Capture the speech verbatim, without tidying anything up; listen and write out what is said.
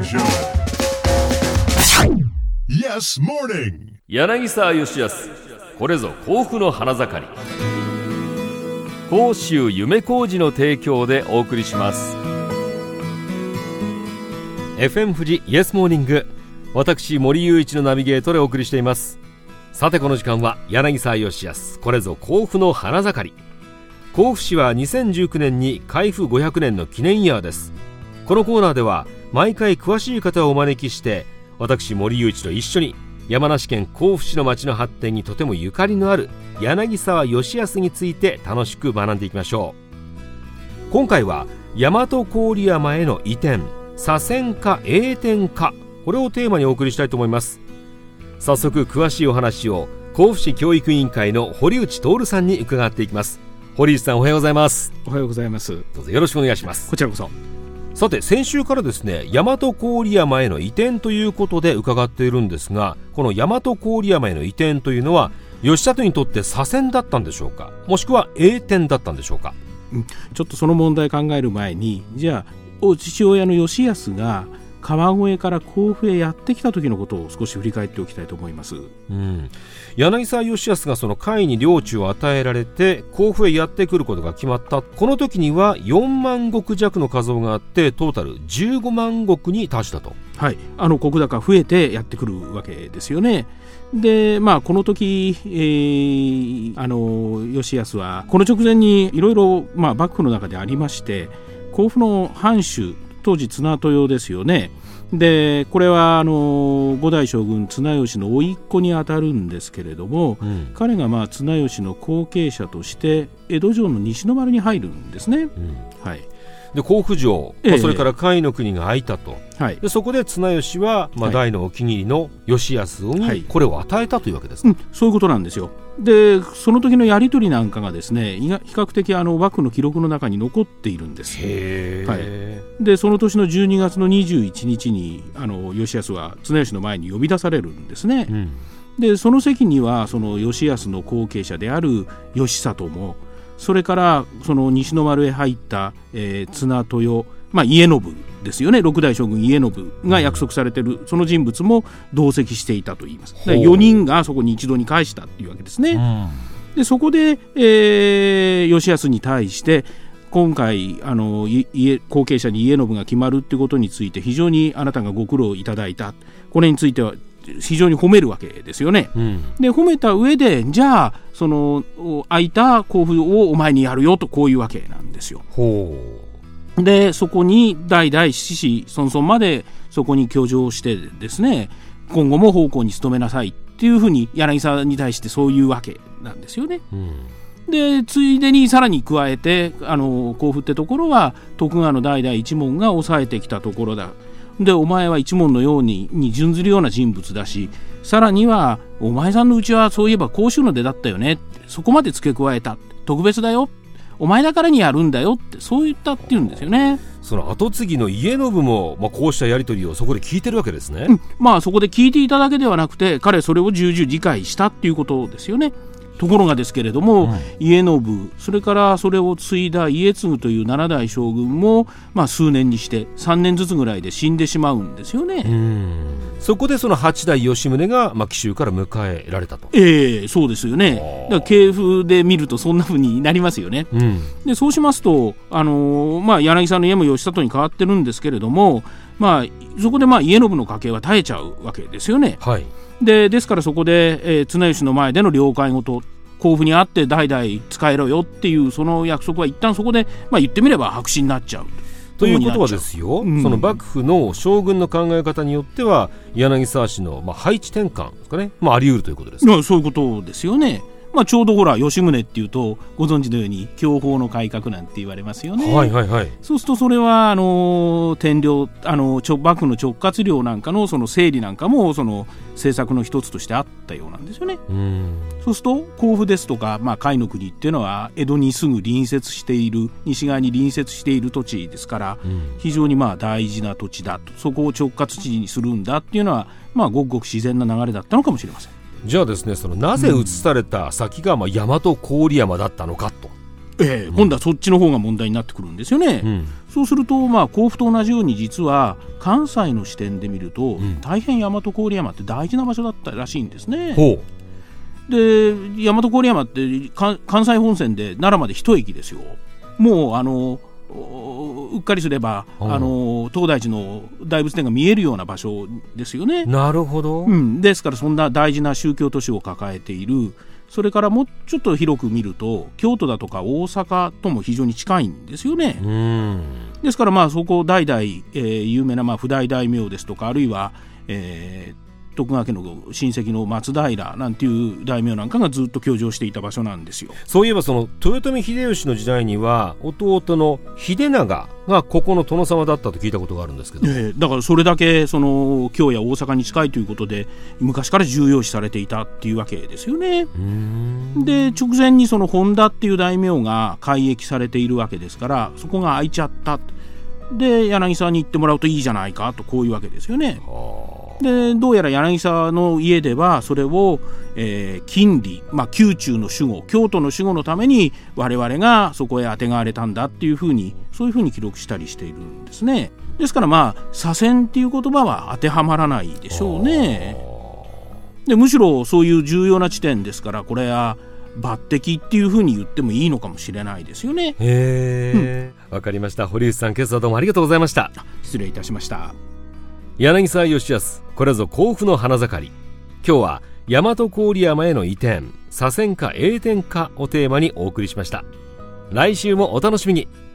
Show. Yes Morning. 柳沢義康、これぞ甲府の花盛り。甲州夢小路の提供でお送りします。 エフエム 富士イエスモーニング、私森雄一のナビゲートでお送りしています。さてこの時間は柳沢義康、これぞ甲府の花盛り。甲府市はにせんじゅうきゅうねんに開府ごひゃくねんの記念イヤーです。このコーナーでは毎回詳しい方をお招きして、私森雄一と一緒に山梨県甲府市の町の発展にとてもゆかりのある柳沢義康について楽しく学んでいきましょう。今回は大和郡山への移転、左遷か栄転か、これをテーマにお送りしたいと思います。早速詳しいお話を甲府市教育委員会の堀内徹さんに伺っていきます。堀内さん、おはようございます。 おはようございます。 どうぞよろしくお願いします。 こちらこそ。 さて先週からですね、大和郡山への移転ということで伺っているんですが、この大和郡山への移転というのは義里にとって左遷だったんでしょうか、もしくは栄転だったんでしょうか。 うん、ちょっとその問題考える前に、じゃあお父親の義康が川越から甲府へやってきた時のことを少し振り返っておきたいと思います。 うん、柳沢義康がその甲斐に領地を与えられて甲府へやってくることが決まった。この時にはよんまん石弱の数があって、トータルじゅうごまん石に達したと。 はい、あの石高増えてやってくるわけですよね。で、まあ、この時、えー、あの義康はこの直前にいろいろ幕府の中でありまして、甲府の藩主、当時綱豊ですよね。でこれはあの五代将軍綱吉の甥っ子にあたるんですけれども、うん、彼がまあ綱吉の後継者として江戸城の西の丸に入るんですね。うん、はい、 で甲府城、ええ、それから甲斐の国が空いたと、はい、でそこで綱吉は、まあ、大のお気に入りの義康にこれを与えたというわけですか。 はい、うん、そういうことなんですよ。でその時のやり取りなんかがですね、比較的あの幕府の記録の中に残っているんです。 へー、 はい、でその年のじゅうにがつのにじゅういちにちにあの義康は綱吉の前に呼び出されるんですね。うん、でその席にはその義康の後継者である義里も、それからその西の丸へ入った、えー、綱豊、まあ、家信ですよね、六代将軍家信が約束されている、うん、その人物も同席していたといいます。よにんがそこに一度に返したというわけですね。うん、でそこで、えー、義康に対して今回あの家後継者に家信が決まるということについて非常にあなたがご苦労いただいた、これについては非常に褒めるわけですよね。うん、で褒めた上で、じゃあその空いた甲府をお前にやるよと、こういうわけなんですよ。 ほう。 でそこに代々子子孫孫までそこに居城してですね、今後も奉公に努めなさいっていうふうに柳沢に対してそういうわけなんですよね。うん、でついでにさらに加えて、あの甲府ってところは徳川の代々一門が抑えてきたところだ。でお前は一門のようにに準ずるような人物だし、さらにはお前さんのうちはそういえば甲州の出だったよね、そこまで付け加えた、特別だよ、お前だからにやるんだよって、そう言ったっていうんですよね。 その後継ぎの家信も、まあ、こうしたやり取りをそこで聞いてるわけですね。 うん、まあそこで聞いていただけではなくて、彼それを重々理解したっていうことですよね。ところがですけれども、うん、家信、それからそれを継いだ家継という七代将軍も、まあ、数年にしてさんねんずつぐらいで死んでしまうんですよね。 うん、そこでその八代吉宗が、まあ、紀州から迎えられたと。 ええ、そうですよね。だから系譜で見るとそんな風になりますよね。うん、でそうしますと、あのーまあ、柳沢の家も義里に変わってるんですけれども、まあ、そこでまあ家信の家系は絶えちゃうわけですよね。はい、で, ですからそこで、えー、綱吉の前での了解事、甲府にあって代々使えろよっていうその約束は一旦そこで、まあ、言ってみれば白紙になっちゃうということはですよ、うん、その幕府の将軍の考え方によっては柳沢氏の、まあ、配置転換ですかね、まあ、あり得るということですか。 そういうことですよね。まあ、ちょうどほら吉宗っていうとご存知のように享保の改革なんて言われますよね。 はいはいはい、 そうするとそれはあの天領あの幕府の直轄領なんかのその整理なんかもその政策の一つとしてあったようなんですよね。うん、そうすると甲府ですとか、まあ、甲斐の国っていうのは江戸にすぐ隣接している西側に隣接している土地ですから、うん、非常にまあ大事な土地だと、そこを直轄地にするんだっていうのは、まあ、ごくごく自然な流れだったのかもしれません。 じゃあですね、そのなぜ移された先がまあ大和郡山だったのかとえー、今度はそっちの方が問題になってくるんですよね、うん、そうすると、まあ、甲府と同じように実は関西の視点で見ると、うん、大変大和郡山って大事な場所だったらしいんですね。ほうで大和郡山って関西本線で奈良まで一駅ですよ。もうあのうっかりすれば、うん、あの東大寺の大仏殿が見えるような場所ですよね。 なるほど、 うん、ですからそんな大事な宗教都市を抱えている。それからもうちょっと広く見ると京都だとか大阪とも非常に近いんですよね。うん、ですからまあそこ代々、えー、有名なまあ譜代大名ですとかあるいは、えー徳川家の親戚の松平なんていう大名なんかがずっと居城していた場所なんですよ。 そういえばその豊臣秀吉の時代には弟の秀長がここの殿様だったと聞いたことがあるんですけど、 えー、だからそれだけその京や大阪に近いということで昔から重要視されていたっていうわけですよね。うーんで直前にその本田っていう大名が改易されているわけですからそこが空いちゃった。で柳沢に行ってもらうといいじゃないかとこういうわけですよね。でどうやら柳沢の家ではそれを、えー、金利、まあ、宮中の守護京都の守護のために我々がそこへあてがわれたんだっていうふうにそういうふうに記録したりしているんですね。ですからまあ左遷っていう言葉は当てはまらないでしょうね。でむしろそういう重要な地点ですからこれは抜擢っていうふうに言ってもいいのかもしれないですよね。 へー、わ、うん、かりました。堀内さん今朝はどうもありがとうございました。 失礼いたしました。 柳沢義康これぞ甲府の花盛り。今日は大和郡山への移転左遷か栄転かをテーマにお送りしました。来週もお楽しみに。